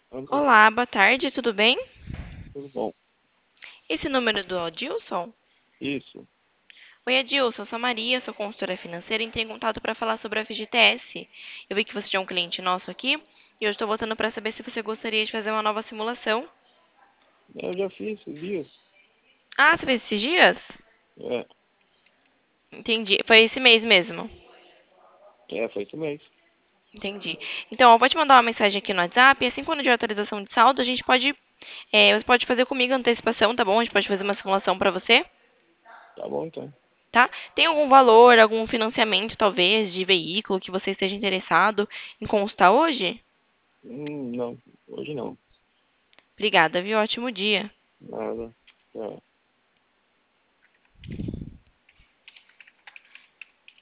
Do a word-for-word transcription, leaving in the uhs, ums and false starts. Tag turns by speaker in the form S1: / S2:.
S1: Alô,
S2: Olá, boa tarde, tudo bem?
S1: tudo bom?
S2: Esse número do Adilson?
S1: Isso,
S2: Oi, Adilson, sou a Maria, sou consultora financeira e entrei em contato para falar sobre a F G T S. Eu vi que você é um cliente nosso aqui e eu estou voltando para saber se você gostaria de fazer uma nova simulação.
S1: eu já fiz esses dias.
S2: Ah, você fez esses dias?
S1: É,
S2: Entendi. Foi esse mês mesmo.
S1: é, foi isso mesmo.
S2: Entendi. Então, eu vou te mandar uma mensagem aqui no WhatsApp e assim quando de atualização de saldo, a gente pode, é, você pode fazer comigo a antecipação, tá bom? A gente pode fazer uma simulação para você.
S1: Tá bom, então.
S2: Tá? Tem algum valor, algum financiamento, talvez, de veículo que você esteja interessado em constar hoje?
S1: Hum, não, hoje não.
S2: Obrigada, viu? Ótimo dia.
S1: Nada. Tchau.